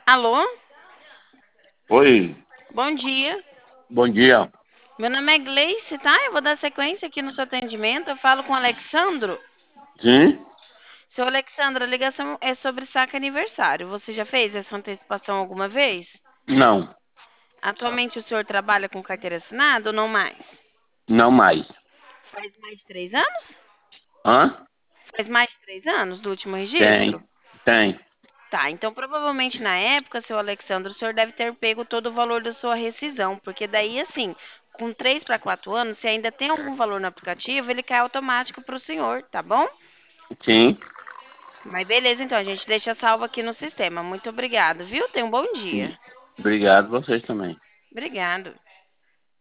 Alô? Oi, Bom dia. bom dia. Meu nome é Gleice, tá? Eu vou dar sequência aqui no seu atendimento. Eu falo com o Alexandro. Sim? Seu Alexandro, a ligação é sobre saque aniversário. Você já fez essa antecipação alguma vez? Não, Atualmente o senhor trabalha com carteira assinada ou não mais? não mais. Faz mais de 3 anos? Hã? Faz mais de 3 anos do último registro? Tem, tem. Tá, então provavelmente na época, seu Alexandre, o senhor deve ter pego todo o valor da sua rescisão, porque daí, assim, com 3 para 4 anos, se ainda tem algum valor no aplicativo, ele cai automático para o senhor, tá bom? Sim, Mas beleza, então, a gente deixa salvo aqui no sistema. Muito obrigado, viu? Tenha um bom sim. dia. Obrigado, vocês também. Obrigado.